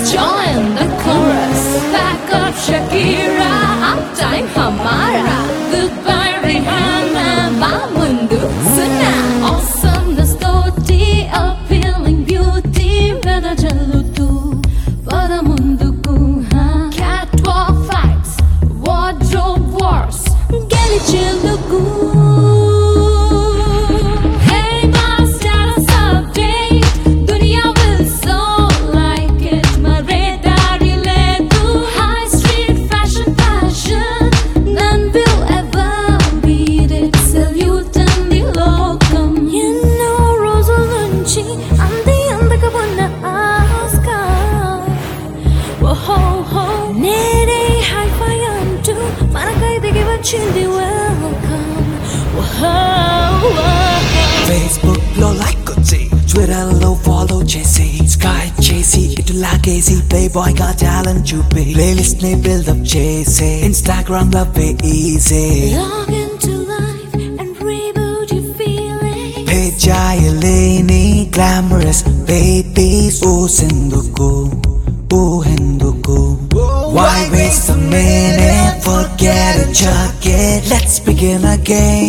join the chorus. Back up Shakira, uptime Hamara. Goodbye Rihanna, Bamundu Suna. Awesomeness toti, appealing beauty. Veda jallutu, pada munduku. Catwalk fights, wardrobe wars. గెలిచేందుకు Facebook లో like కొచ్చి Twitter లో follow చేసి స్కై చేసి ఇటు లాగేసి playboy గా టాలెంట్ చూపి ప్లేలిస్ట్ ని బిల్డప్ చేసి Instagram లవ్వే ఈజీ పేజాయలేని గ్లామరస్ బేబీస్ ఊసెందుకు ఊహెందుకు Why waste a minute? Forget it, chuck it. Let's begin again.